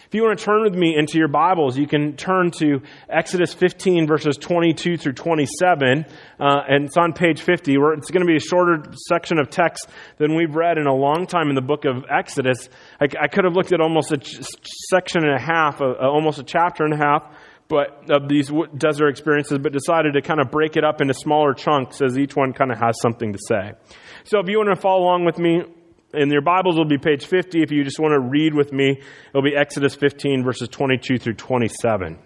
If you want to turn with me into your Bibles, you can turn to Exodus 15, verses 22 through 27, and it's on page 50. It's going to be a shorter section of text than we've read in a long time in the book of Exodus. I could have looked at almost a section and a half, almost a chapter and a half, but of these desert experiences, but decided to kind of break it up into smaller chunks as each one kind of has something to say. So if you want to follow along with me, in your Bibles, it'll be page 50. If you just want to read with me, it'll be Exodus 15, verses 22 through 27.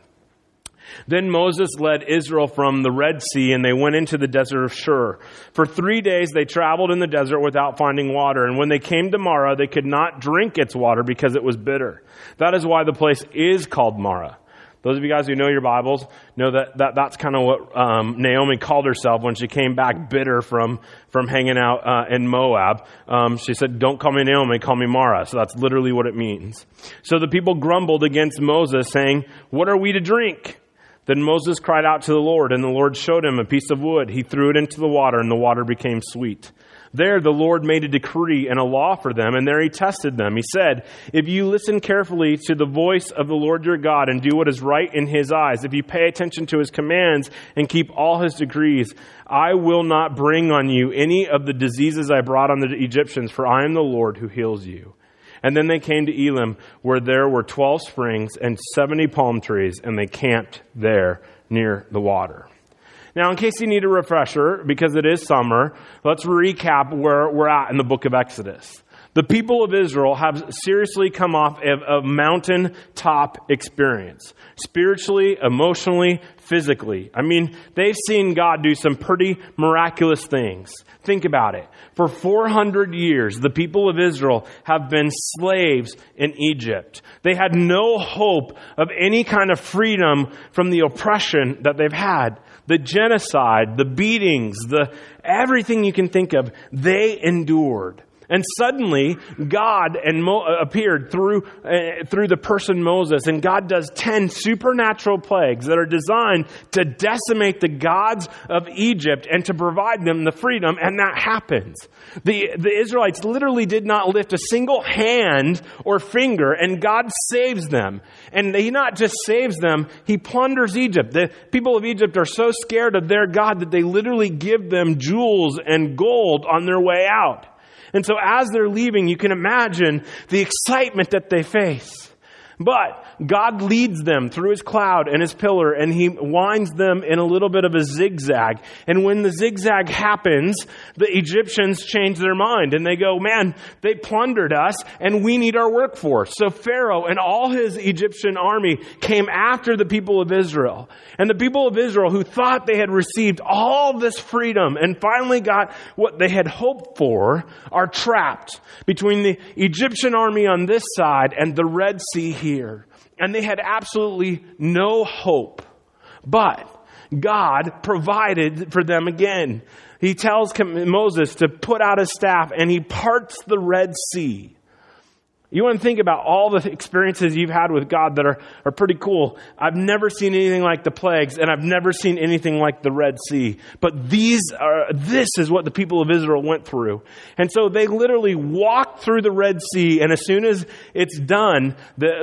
Then Moses led Israel from the Red Sea, and they went into the desert of Shur. For 3 days they traveled in the desert without finding water. And when they came to Marah, they could not drink its water because it was bitter. That is why the place is called Marah. Those of you guys who know your Bibles know that's kind of what Naomi called herself when she came back bitter from hanging out in Moab. She said, "Don't call me Naomi, call me Mara." So that's literally what it means. So the people grumbled against Moses, saying, "What are we to drink?" Then Moses cried out to the Lord, and the Lord showed him a piece of wood. He threw it into the water, and the water became sweet. There the Lord made a decree and a law for them, and there he tested them. He said, "If you listen carefully to the voice of the Lord your God and do what is right in his eyes, if you pay attention to his commands and keep all his decrees, I will not bring on you any of the diseases I brought on the Egyptians, for I am the Lord who heals you." And then they came to Elim, where there were 12 springs and 70 palm trees, and they camped there near the water. Now, in case you need a refresher, because it is summer, let's recap where we're at in the book of Exodus. The people of Israel have seriously come off a mountaintop experience, spiritually, emotionally, physically. I mean, they've seen God do some pretty miraculous things. Think about it. For 400 years, the people of Israel have been slaves in Egypt. They had no hope of any kind of freedom from the oppression that they've had. The genocide, the beatings, everything you can think of, they endured. And suddenly, God appeared through the person Moses, and God does 10 supernatural plagues that are designed to decimate the gods of Egypt and to provide them the freedom, and that happens. The Israelites literally did not lift a single hand or finger, and God saves them. And he not just saves them, he plunders Egypt. The people of Egypt are so scared of their God that they literally give them jewels and gold on their way out. And so as they're leaving, you can imagine the excitement that they face. But God leads them through his cloud and his pillar, and he winds them in a little bit of a zigzag. And when the zigzag happens, the Egyptians change their mind, and they go, "Man, they plundered us, and we need our workforce." So Pharaoh and all his Egyptian army came after the people of Israel. And the people of Israel, who thought they had received all this freedom and finally got what they had hoped for, are trapped between the Egyptian army on this side and the Red Sea here. And they had absolutely no hope. But God provided for them again. He tells Moses to put out his staff, and he parts the Red Sea. You want to think about all the experiences you've had with God that are pretty cool. I've never seen anything like the plagues, and I've never seen anything like the Red Sea. But this is what the people of Israel went through. And so they literally walked through the Red Sea, and as soon as it's done,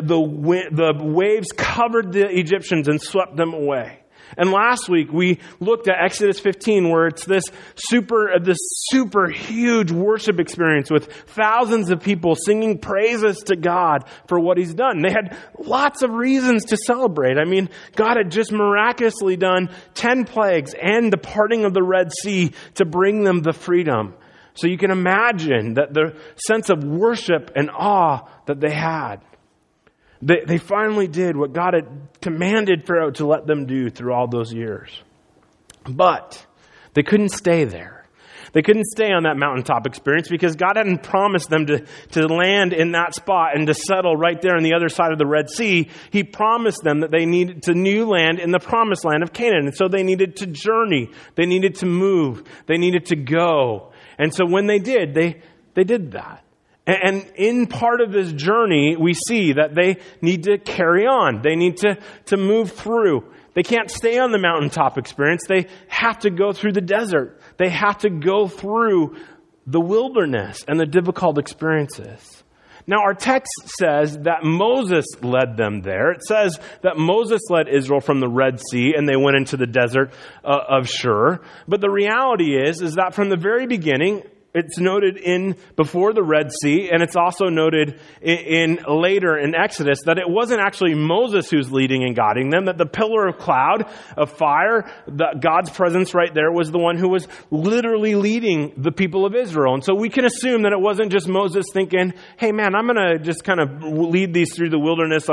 the waves covered the Egyptians and swept them away. And last week we looked at Exodus 15, where it's this super huge worship experience with thousands of people singing praises to God for what he's done. They had lots of reasons to celebrate. I mean, God had just miraculously done 10 plagues and the parting of the Red Sea to bring them the freedom. So you can imagine that the sense of worship and awe that they had. They finally did what God had commanded Pharaoh to let them do through all those years. But they couldn't stay there. They couldn't stay on that mountaintop experience because God hadn't promised them to land in that spot and to settle right there on the other side of the Red Sea. He promised them that they needed to new land in the promised land of Canaan. And so they needed to journey. They needed to move. They needed to go. And so when they did, they did that. And in part of this journey, we see that they need to carry on. They need to move through. They can't stay on the mountaintop experience. They have to go through the desert. They have to go through the wilderness and the difficult experiences. Now, our text says that Moses led them there. It says that Moses led Israel from the Red Sea and they went into the desert of Shur. But the reality is that from the very beginning, it's noted in before the Red Sea, and it's also noted in later in Exodus that it wasn't actually Moses who's leading and guiding them, that the pillar of cloud, of fire, God's presence right there was the one who was literally leading the people of Israel. And so we can assume that it wasn't just Moses thinking, hey man, I'm going to just kind of lead these through the wilderness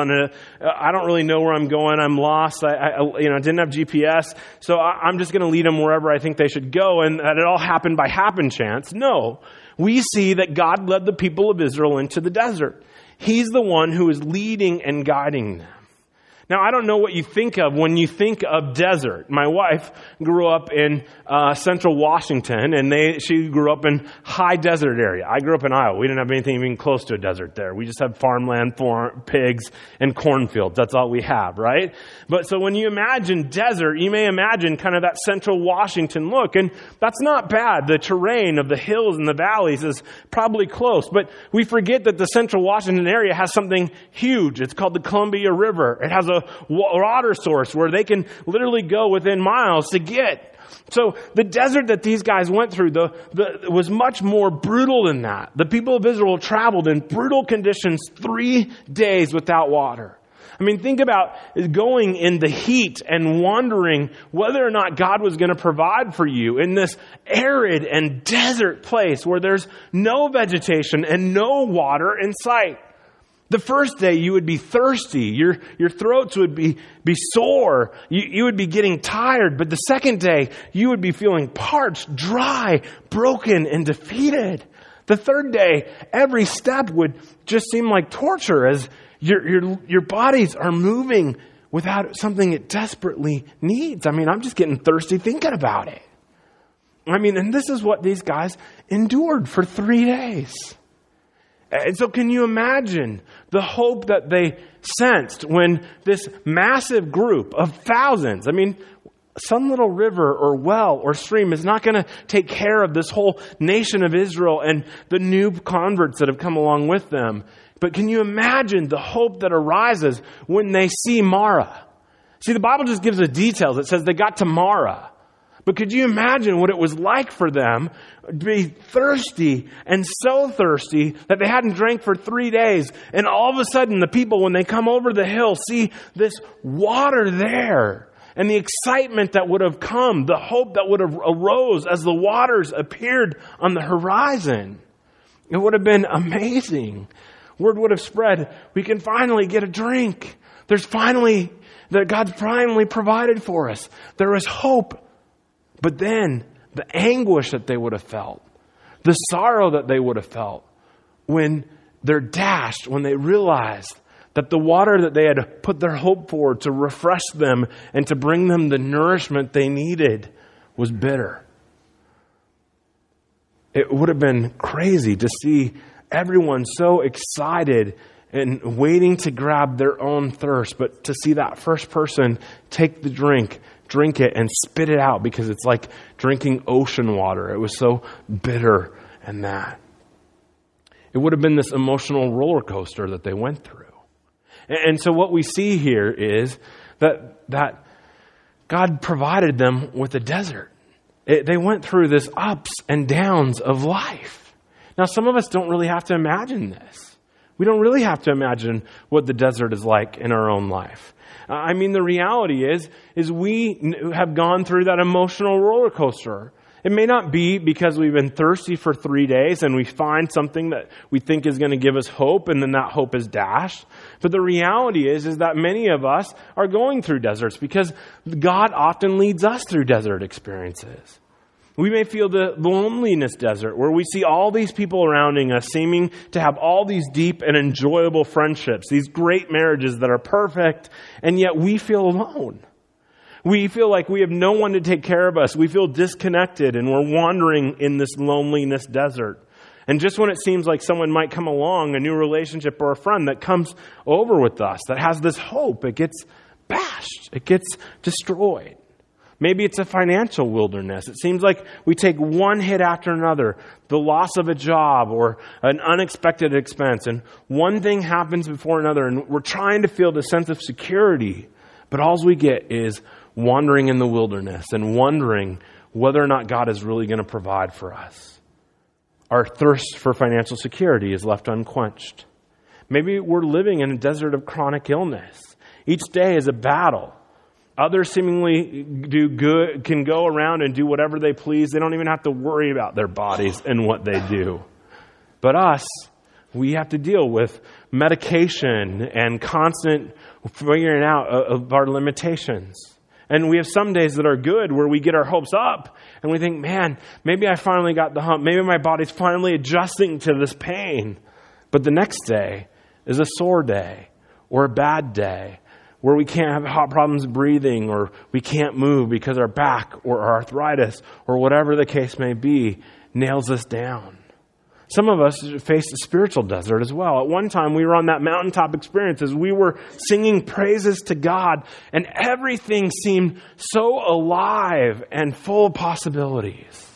I don't really know where I'm going. I'm lost. I didn't have GPS. So I'm just going to lead them wherever I think they should go. And that it all happened by happen chance. No, we see that God led the people of Israel into the desert. He's the one who is leading and guiding them. Now, I don't know what you think of when you think of desert. My wife grew up in central Washington, and she grew up in high desert area. I grew up in Iowa. We didn't have anything even close to a desert there. We just had farmland, pigs, and cornfields. That's all we have, right? But so when you imagine desert, you may imagine kind of that central Washington look, and that's not bad. The terrain of the hills and the valleys is probably close, but we forget that the central Washington area has something huge. It's called the Columbia River. It has a water source where they can literally go within miles to get. So the desert that these guys went through was much more brutal than that. The people of Israel traveled in brutal conditions 3 days without water. I mean, think about going in the heat and wondering whether or not God was going to provide for you in this arid and desert place where there's no vegetation and no water in sight. The first day you would be thirsty. Your throats would be sore. You would be getting tired. But the second day you would be feeling parched, dry, broken, and defeated. The third day, every step would just seem like torture as your bodies are moving without something it desperately needs. I mean, I'm just getting thirsty thinking about it. I mean, and this is what these guys endured for 3 days. And so can you imagine the hope that they sensed when this massive group of thousands, I mean, some little river or well or stream is not going to take care of this whole nation of Israel and the new converts that have come along with them. But can you imagine the hope that arises when they see Mara? See, the Bible just gives the details. It says they got to Mara. But could you imagine what it was like for them to be thirsty and so thirsty that they hadn't drank for 3 days? And all of a sudden, the people, when they come over the hill, see this water there. And the excitement that would have come, the hope that would have arose as the waters appeared on the horizon. It would have been amazing. Word would have spread, we can finally get a drink. God's finally provided for us. There is hope. But then the anguish that they would have felt, the sorrow that they would have felt when they're dashed, when they realized that the water that they had put their hope for to refresh them and to bring them the nourishment they needed was bitter. It would have been crazy to see everyone so excited and waiting to grab their own thirst, but to see that first person take the drink it and spit it out because it's like drinking ocean water. It was so bitter and that. It would have been this emotional roller coaster that they went through. And so what we see here is that God provided them with a desert. They went through this ups and downs of life. Now, some of us don't really have to imagine this. We don't really have to imagine what the desert is like in our own life. I mean, the reality is we have gone through that emotional roller coaster. It may not be because we've been thirsty for 3 days and we find something that we think is going to give us hope and then that hope is dashed. But the reality is that many of us are going through deserts because God often leads us through desert experiences. We may feel the loneliness desert where we see all these people surrounding us seeming to have all these deep and enjoyable friendships, these great marriages that are perfect, and yet we feel alone. We feel like we have no one to take care of us. We feel disconnected and we're wandering in this loneliness desert. And just when it seems like someone might come along, a new relationship or a friend that comes over with us, that has this hope, it gets bashed, it gets destroyed. Maybe it's a financial wilderness. It seems like we take one hit after another, the loss of a job or an unexpected expense, and one thing happens before another, and we're trying to feel the sense of security, but all we get is wandering in the wilderness and wondering whether or not God is really going to provide for us. Our thirst for financial security is left unquenched. Maybe we're living in a desert of chronic illness. Each day is a battle. Others seemingly can go around and do whatever they please. They don't even have to worry about their bodies and what they do. But us, we have to deal with medication and constant figuring out of our limitations. And we have some days that are good where we get our hopes up and we think, man, maybe I finally got the hump. Maybe my body's finally adjusting to this pain. But the next day is a sore day or a bad day, where we can't have hot problems breathing, or we can't move because our back or our arthritis or whatever the case may be nails us down. Some of us face the spiritual desert as well. At one time, we were on that mountaintop experience as we were singing praises to God, and everything seemed so alive and full of possibilities.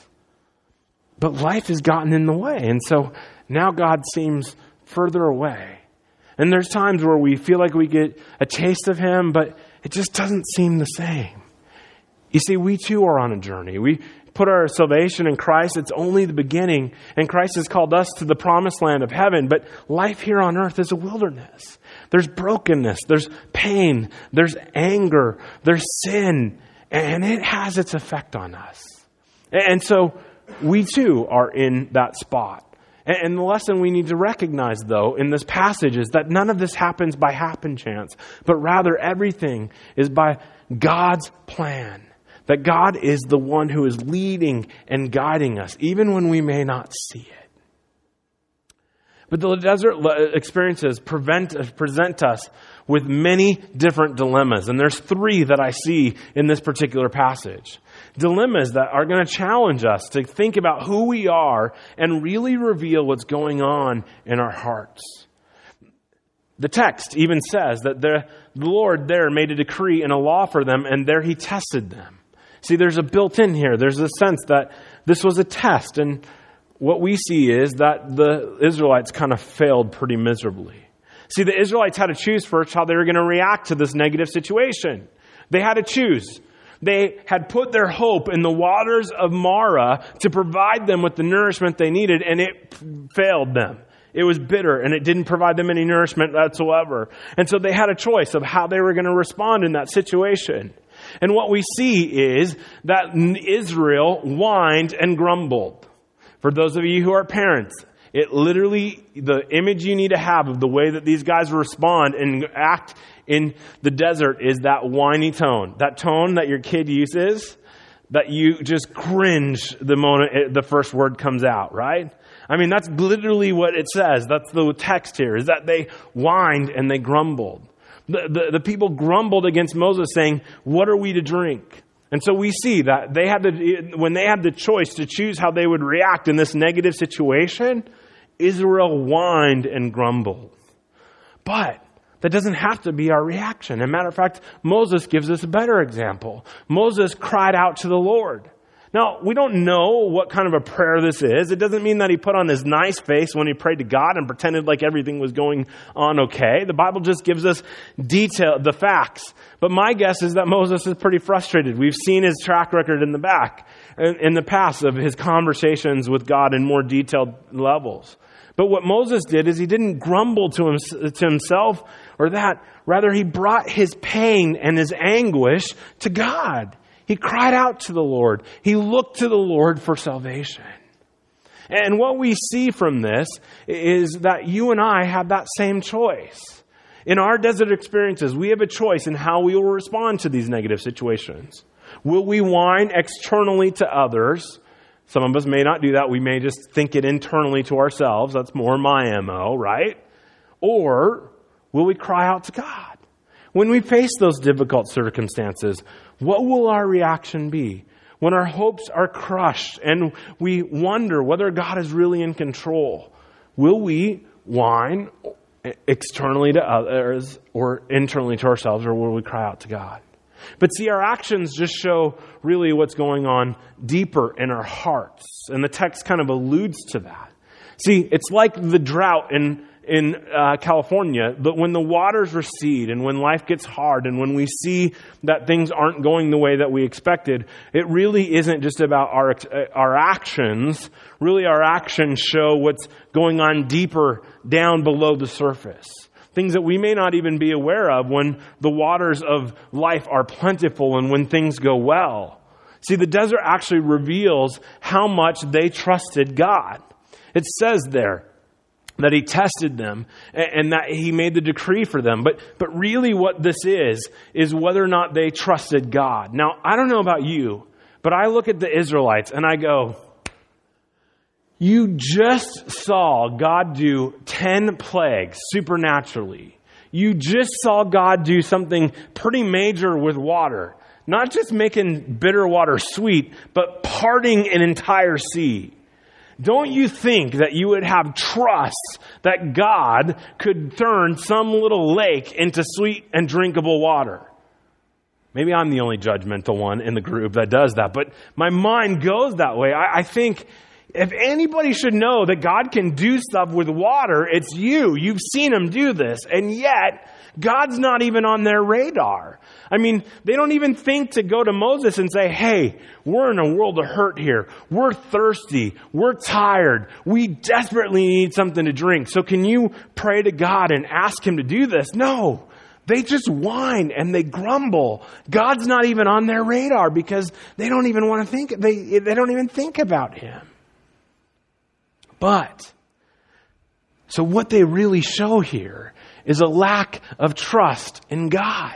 But life has gotten in the way, and so now God seems further away. And there's times where we feel like we get a taste of Him, but it just doesn't seem the same. You see, we too are on a journey. We put our salvation in Christ. It's only the beginning, and Christ has called us to the promised land of heaven. But life here on earth is a wilderness. There's brokenness, there's pain, there's anger, there's sin, and it has its effect on us. And so we too are in that spot. And the lesson we need to recognize, though, in this passage is that none of this happens by happen chance, but rather everything is by God's plan. That God is the one who is leading and guiding us, even when we may not see it. But the desert experiences present us with many different dilemmas. And there's three that I see in this particular passage. Dilemmas that are going to challenge us to think about who we are and really reveal what's going on in our hearts. The text even says that the Lord there made a decree and a law for them, and there He tested them. See, there's a built-in here. There's a sense that this was a test, and what we see is that the Israelites kind of failed pretty miserably. See, the Israelites had to choose first how they were going to react to this negative situation. They had to choose. They had put their hope in the waters of Marah to provide them with the nourishment they needed, and it failed them. It was bitter, and it didn't provide them any nourishment whatsoever. And so they had a choice of how they were going to respond in that situation. And what we see is that Israel whined and grumbled. For those of you who are parents, it literally, the image you need to have of the way that these guys respond and act in the desert is that whiny tone. That tone that your kid uses, that you just cringe the moment the first word comes out, right? I mean, that's literally what it says. That's the text here, is that they whined and they grumbled. The people grumbled against Moses, saying, "What are we to drink?" And so we see that when they had the choice to choose how they would react in this negative situation, Israel whined and grumbled. But that doesn't have to be our reaction. As a matter of fact, Moses gives us a better example. Moses cried out to the Lord. Now, we don't know what kind of a prayer this is. It doesn't mean that he put on his nice face when he prayed to God and pretended like everything was going on okay. The Bible just gives us the facts. But my guess is that Moses is pretty frustrated. We've seen his track record in the past of his conversations with God in more detailed levels. But what Moses did is he didn't grumble to himself or that. Rather, he brought his pain and his anguish to God. He cried out to the Lord. He looked to the Lord for salvation. And what we see from this is that you and I have that same choice. In our desert experiences, we have a choice in how we will respond to these negative situations. Will we whine externally to others? Some of us may not do that. We may just think it internally to ourselves. That's more my MO, right? Or will we cry out to God? When we face those difficult circumstances, what will our reaction be? When our hopes are crushed and we wonder whether God is really in control, will we whine externally to others or internally to ourselves, or will we cry out to God? But see, our actions just show really what's going on deeper in our hearts. And the text kind of alludes to that. See, it's like the drought in California, but when the waters recede and when life gets hard and when we see that things aren't going the way that we expected, it really isn't just about our actions. Really, our actions show what's going on deeper down below the surface. Things that we may not even be aware of when the waters of life are plentiful and when things go well. See, the desert actually reveals how much they trusted God. It says there that he tested them and that he made the decree for them. But really what this is whether or not they trusted God. Now, I don't know about you, but I look at the Israelites and I go, you just saw God do 10 plagues supernaturally. You just saw God do something pretty major with water. Not just making bitter water sweet, but parting an entire sea. Don't you think that you would have trust that God could turn some little lake into sweet and drinkable water? Maybe I'm the only judgmental one in the group that does that, but my mind goes that way. I think if anybody should know that God can do stuff with water, it's you. You've seen him do this, and yet God's not even on their radar. I mean, they don't even think to go to Moses and say, hey, we're in a world of hurt here. We're thirsty. We're tired. We desperately need something to drink. So can you pray to God and ask him to do this? No, they just whine and they grumble. God's not even on their radar because they don't even want to think, they don't even think about him. But, so what they really show here is a lack of trust in God.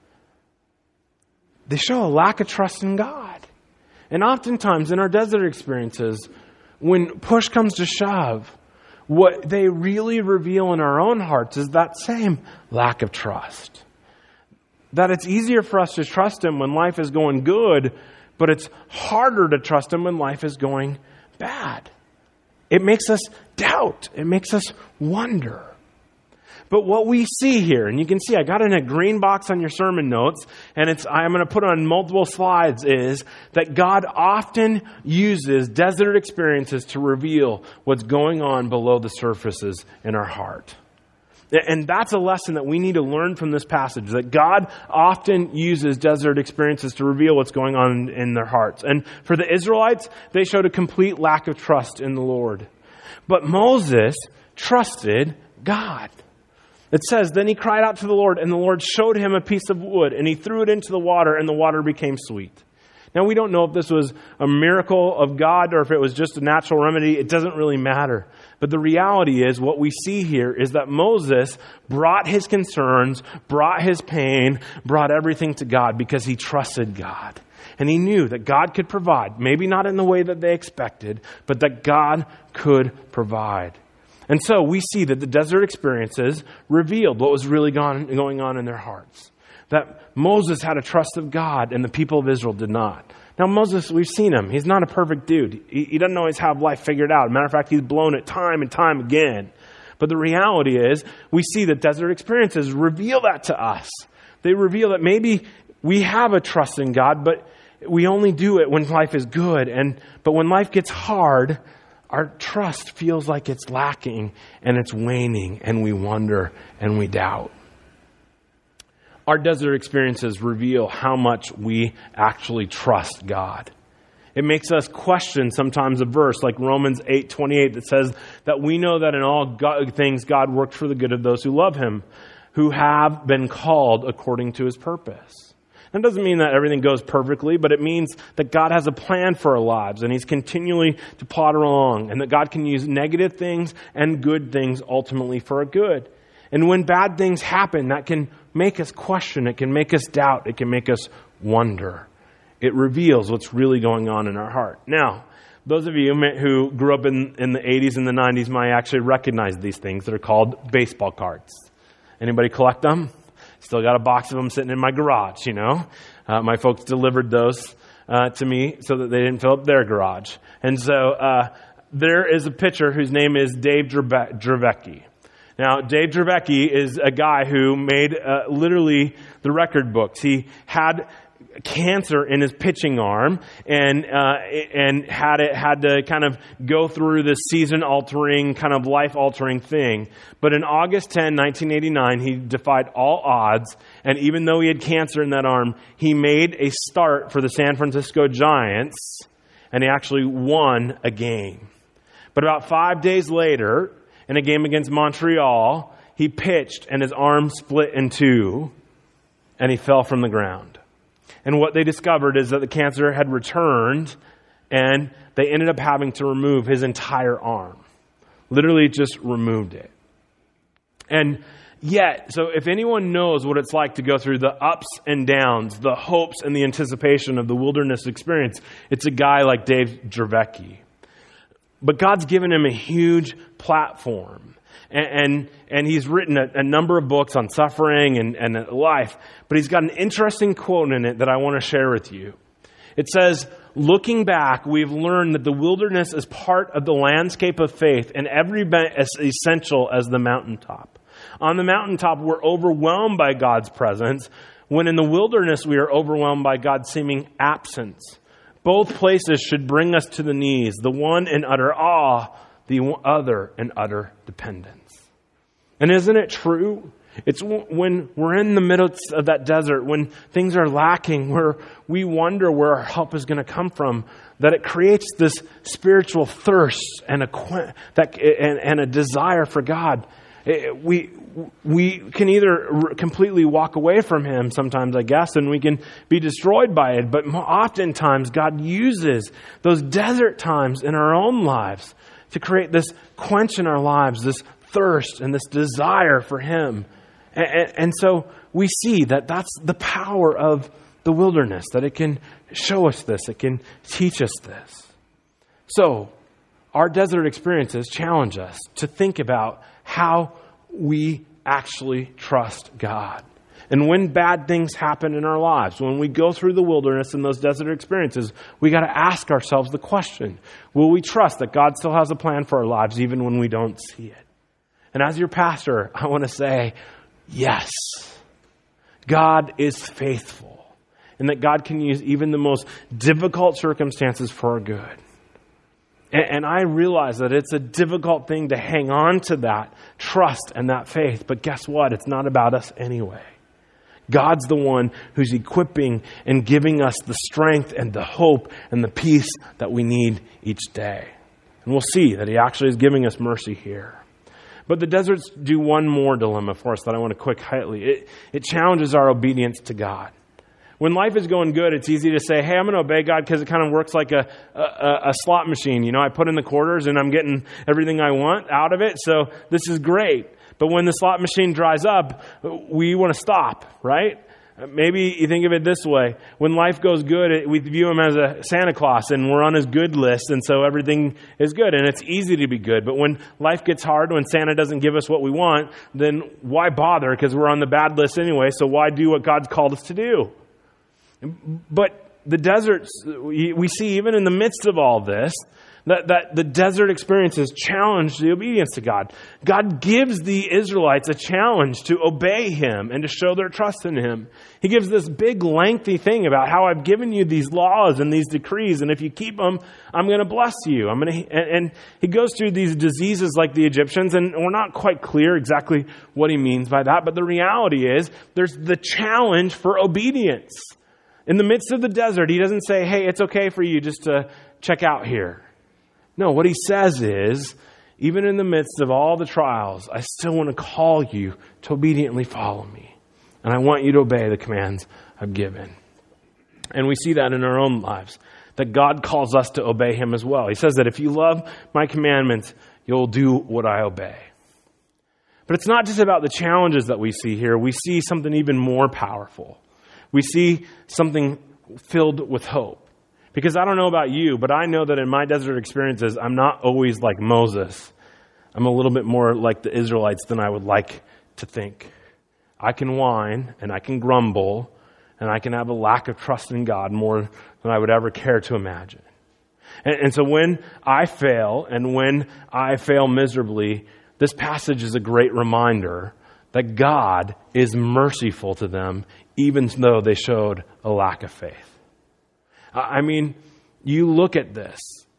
They show a lack of trust in God. And oftentimes in our desert experiences, when push comes to shove, what they really reveal in our own hearts is that same lack of trust. That it's easier for us to trust him when life is going good, but it's harder to trust him when life is going bad. It makes us doubt. It makes us wonder. But what we see here, and you can see I got in a green box on your sermon notes, and I'm going to put on multiple slides, is that God often uses desert experiences to reveal what's going on below the surfaces in our heart. And that's a lesson that we need to learn from this passage, that God often uses desert experiences to reveal what's going on in their hearts. And for the Israelites, they showed a complete lack of trust in the Lord. But Moses trusted God. It says, then he cried out to the Lord, and the Lord showed him a piece of wood, and he threw it into the water, and the water became sweet. Now, we don't know if this was a miracle of God or if it was just a natural remedy. It doesn't really matter. But the reality is, what we see here is that Moses brought his concerns, brought his pain, brought everything to God because he trusted God. And he knew that God could provide, maybe not in the way that they expected, but that God could provide. And so we see that the desert experiences revealed what was really going on in their hearts. That Moses had a trust of God and the people of Israel did not. Now Moses, we've seen him. He's not a perfect dude. He doesn't always have life figured out. As a matter of fact, he's blown it time and time again. But the reality is, we see that desert experiences reveal that to us. They reveal that maybe we have a trust in God, but we only do it when life is good. But when life gets hard, our trust feels like it's lacking and it's waning, and we wonder and we doubt. Our desert experiences reveal how much we actually trust God. It makes us question sometimes a verse like Romans 8:28 that says that we know that in all things God works for the good of those who love him, who have been called according to his purpose. That doesn't mean that everything goes perfectly, but it means that God has a plan for our lives and he's continually to plod along, and that God can use negative things and good things ultimately for our good. And when bad things happen, that can make us question, it can make us doubt, it can make us wonder. It reveals what's really going on in our heart. Now, those of you who grew up in the 80s and the 90s might actually recognize these things that are called baseball cards. Anybody collect them? Still got a box of them sitting in my garage, you know. My folks delivered those to me so that they didn't fill up their garage. And so there is a pitcher whose name is Dave Dravecky. Now, Dave Dravecky is a guy who made literally the record books. He had cancer in his pitching arm and had to kind of go through this season-altering, kind of life-altering thing. But in August 10, 1989, he defied all odds, and even though he had cancer in that arm, he made a start for the San Francisco Giants, and he actually won a game. But about 5 days later, in a game against Montreal, he pitched and his arm split in two, and he fell from the ground. And what they discovered is that the cancer had returned, and they ended up having to remove his entire arm. Literally just removed it. And yet, so if anyone knows what it's like to go through the ups and downs, the hopes and the anticipation of the wilderness experience, it's a guy like Dave Dravecky. But God's given him a huge platform. And he's written a number of books on suffering and life. But he's got an interesting quote in it that I want to share with you. It says, "Looking back, we've learned that the wilderness is part of the landscape of faith and every bit as essential as the mountaintop. On the mountaintop, we're overwhelmed by God's presence, when in the wilderness, we are overwhelmed by God's seeming absence. Both places should bring us to the knees, the one in utter awe, the other in utter dependence." And isn't it true? It's when we're in the midst of that desert, when things are lacking, where we wonder where our help is going to come from, that it creates this spiritual thirst and a desire for God. We can either completely walk away from Him sometimes, I guess, and we can be destroyed by it. But oftentimes, God uses those desert times in our own lives to create this quench in our lives, this thirst and this desire for Him. And so we see that that's the power of the wilderness, that it can show us this, it can teach us this. So our desert experiences challenge us to think about how we actually trust God. And when bad things happen in our lives, when we go through the wilderness and those desert experiences, we got to ask ourselves the question, will we trust that God still has a plan for our lives even when we don't see it? And as your pastor, I want to say, yes, God is faithful, and that God can use even the most difficult circumstances for our good. And I realize that it's a difficult thing to hang on to that trust and that faith. But guess what? It's not about us anyway. God's the one who's equipping and giving us the strength and the hope and the peace that we need each day. And we'll see that He actually is giving us mercy here. But the deserts do one more dilemma for us that I want to quick highlight. It challenges our obedience to God. When life is going good, it's easy to say, hey, I'm going to obey God because it kind of works like a slot machine. You know, I put in the quarters and I'm getting everything I want out of it. So this is great. But when the slot machine dries up, we want to stop, right? Maybe you think of it this way. When life goes good, we view Him as a Santa Claus and we're on His good list, and so everything is good and it's easy to be good. But when life gets hard, when Santa doesn't give us what we want, then why bother? Because we're on the bad list anyway, so why do what God's called us to do? But the deserts, we see even in the midst of all this, that the desert experiences challenge the obedience to God. God gives the Israelites a challenge to obey Him and to show their trust in Him. He gives this big lengthy thing about how I've given you these laws and these decrees, and if you keep them, I'm going to bless you. And He goes through these diseases like the Egyptians, and we're not quite clear exactly what He means by that, but the reality is there's the challenge for obedience. In the midst of the desert, He doesn't say, hey, it's okay for you just to check out here. No, what He says is, even in the midst of all the trials, I still want to call you to obediently follow me. And I want you to obey the commands I've given. And we see that in our own lives, that God calls us to obey Him as well. He says that if you love my commandments, you'll do what I obey. But it's not just about the challenges that we see here. We see something even more powerful. We see something filled with hope. Because I don't know about you, but I know that in my desert experiences, I'm not always like Moses. I'm a little bit more like the Israelites than I would like to think. I can whine and I can grumble and I can have a lack of trust in God more than I would ever care to imagine. And so when I fail and when I fail miserably, This passage is a great reminder that God is merciful to them, even though they showed a lack of faith. I mean, you look at this.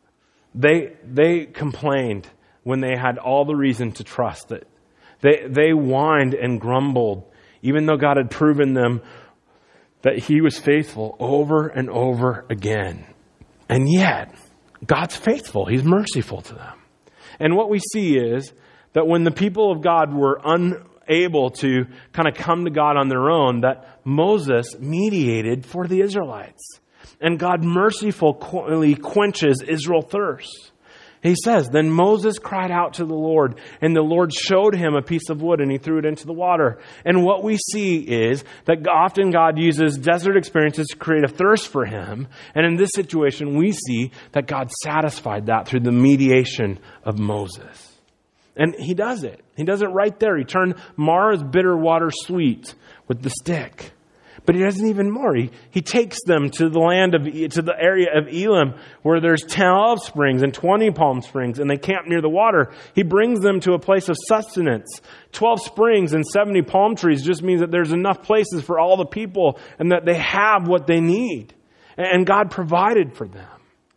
They complained when they had all the reason to trust it. They whined and grumbled, even though God had proven them that He was faithful over and over again. And yet, God's faithful. He's merciful to them. And what we see is that when the people of God were unable to kind of come to God on their own, that Moses mediated for the Israelites. And God mercifully quenches Israel's thirst. He says, then Moses cried out to the Lord, and the Lord showed him a piece of wood, and he threw it into the water. And what we see is that often God uses desert experiences to create a thirst for him. And in this situation, we see that God satisfied that through the mediation of Moses. And he does it. He does it right there. He turned Mara's bitter water sweet with the stick. But he doesn't even more. He takes them to the area of Elim, where there's 12 springs and 20 palm springs, and they camp near the water. He brings them to a place of sustenance. 12 springs and 70 palm trees just means that there's enough places for all the people, and that they have what they need. And God provided for them.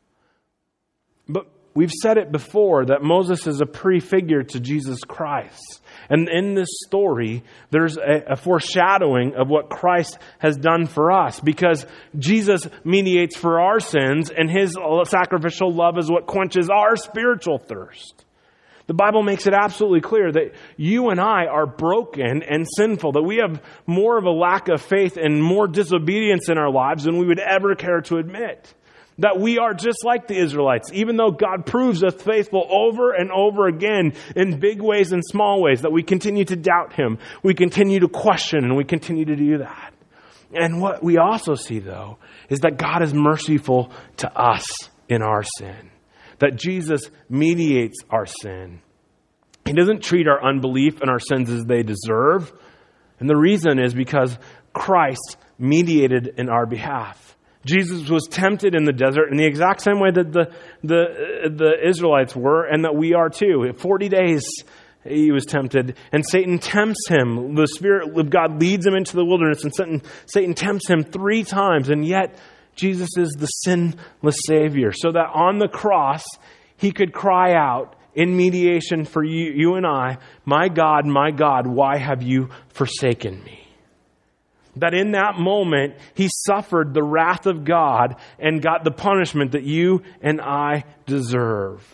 But we've said it before that Moses is a prefigure to Jesus Christ. And in this story, there's a foreshadowing of what Christ has done for us, because Jesus mediates for our sins, and His sacrificial love is what quenches our spiritual thirst. The Bible makes it absolutely clear that you and I are broken and sinful, that we have more of a lack of faith and more disobedience in our lives than we would ever care to admit. That we are just like the Israelites, even though God proves us faithful over and over again in big ways and small ways, that we continue to doubt Him, we continue to question, and we continue to do that. And what we also see, though, is that God is merciful to us in our sin. That Jesus mediates our sin. He doesn't treat our unbelief and our sins as they deserve. And the reason is because Christ mediated in our behalf. Jesus was tempted in the desert in the exact same way that the Israelites were, and that we are too. 40 days he was tempted, and Satan tempts him. The Spirit of God leads him into the wilderness, and Satan tempts him 3 times, and yet Jesus is the sinless Savior, so that on the cross he could cry out in mediation for you and I, my God, why have you forsaken me? That in that moment, He suffered the wrath of God and got the punishment that you and I deserve.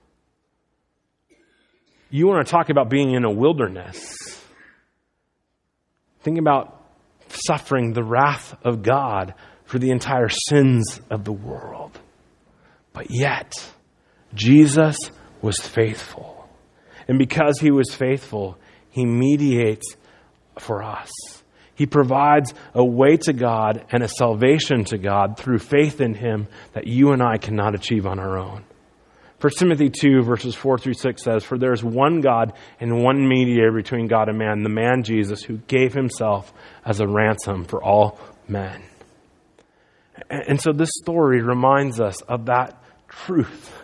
You want to talk about being in a wilderness. Think about suffering the wrath of God for the entire sins of the world. But yet, Jesus was faithful. And because He was faithful, He mediates for us. He provides a way to God and a salvation to God through faith in Him that you and I cannot achieve on our own. 1 Timothy 2 verses 4 through 6 says, for there is one God and one mediator between God and man, the man Jesus, who gave Himself as a ransom for all men. And so this story reminds us of that truth.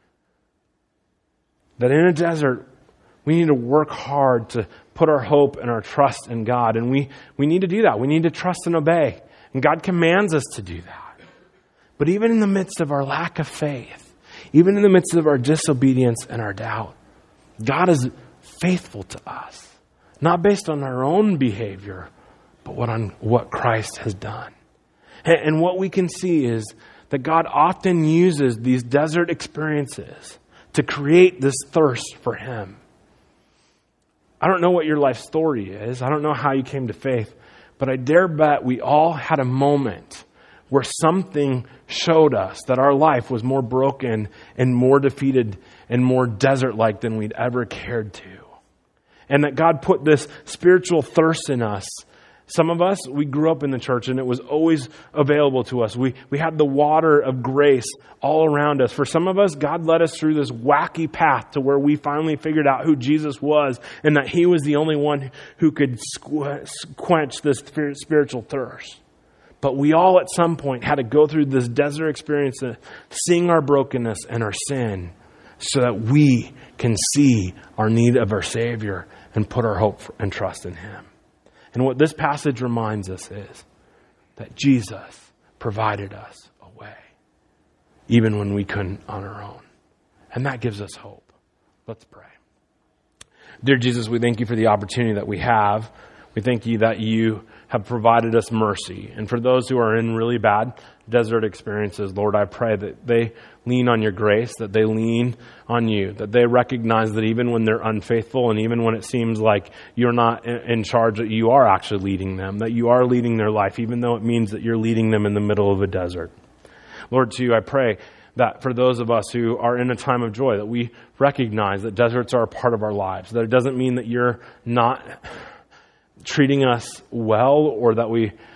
That in a desert, we need to work hard to put our hope and our trust in God. And we need to do that. We need to trust and obey. And God commands us to do that. But even in the midst of our lack of faith, even in the midst of our disobedience and our doubt, God is faithful to us. Not based on our own behavior, but on what Christ has done. And what we can see is that God often uses these desert experiences to create this thirst for Him. I don't know what your life story is. I don't know how you came to faith. But I dare bet we all had a moment where something showed us that our life was more broken and more defeated and more desert-like than we'd ever cared to. And that God put this spiritual thirst in us. Some of us, we grew up in the church and it was always available to us. We had the water of grace all around us. For some of us, God led us through this wacky path to where we finally figured out who Jesus was and that He was the only one who could quench this spiritual thirst. But we all at some point had to go through this desert experience of seeing our brokenness and our sin so that we can see our need of our Savior and put our hope and trust in Him. And what this passage reminds us is that Jesus provided us a way, even when we couldn't on our own. And that gives us hope. Let's pray. Dear Jesus, we thank you for the opportunity that we have. We thank you that you have provided us mercy. And for those who are in really bad desert experiences, Lord, I pray that they lean on your grace, that they lean on you, that they recognize that even when they're unfaithful and even when it seems like you're not in charge, that you are actually leading them, that you are leading their life, even though it means that you're leading them in the middle of a desert. Lord, too, I pray that for those of us who are in a time of joy, that we recognize that deserts are a part of our lives, that it doesn't mean that you're not treating us well, or that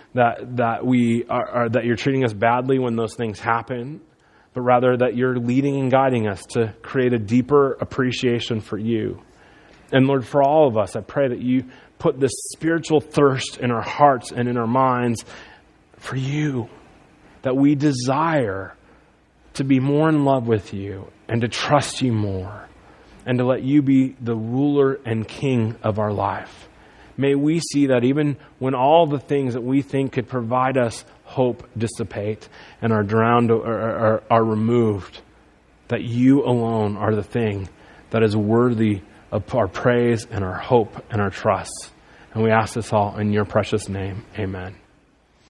you're treating us badly when those things happen, but rather that you're leading and guiding us to create a deeper appreciation for you. And Lord, for all of us, I pray that you put this spiritual thirst in our hearts and in our minds for you, that we desire to be more in love with you and to trust you more and to let you be the ruler and king of our life. May we see that even when all the things that we think could provide us hope dissipate and are drowned or are removed, that you alone are the thing that is worthy of our praise and our hope and our trust. And we ask this all in your precious name. Amen.